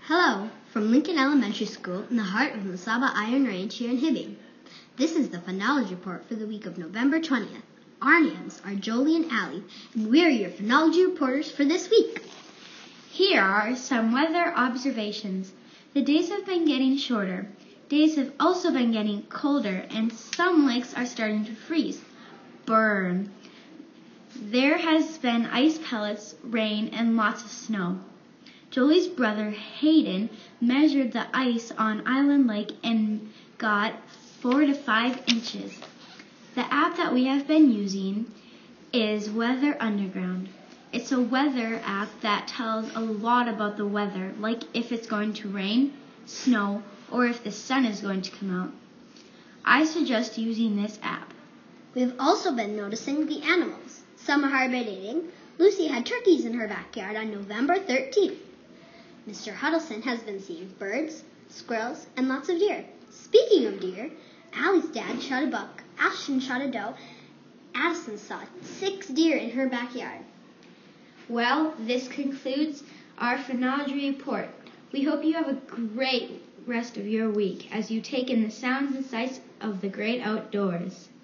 Hello, from Lincoln Elementary School in the heart of Mesaba Iron Range here in Hibbing. This is the Phenology Report for the week of November 20th. Our names are Jolie and Allie, and we're your Phenology reporters for this week. Here are some weather observations. The days have been getting shorter. Days have also been getting colder, and some lakes are starting to freeze. Burn. There has been ice pellets, rain, and lots of snow. Jolie's brother Hayden measured the ice on Island Lake and got 4 to 5 inches. The app that we have been using is Weather Underground. It's a weather app that tells a lot about the weather, like if it's going to rain, snow, or if the sun is going to come out. I suggest using this app. We've also been noticing the animals. Some are hibernating. Lucy had turkeys in her backyard on November 13th. Mr. Huddleston has been seeing birds, squirrels, and lots of deer. Speaking of deer, Allie's dad shot a buck, Ashton shot a doe, Addison saw 6 deer in her backyard. Well, this concludes our Phenology Report. We hope you have a great rest of your week as you take in the sounds and sights of the great outdoors.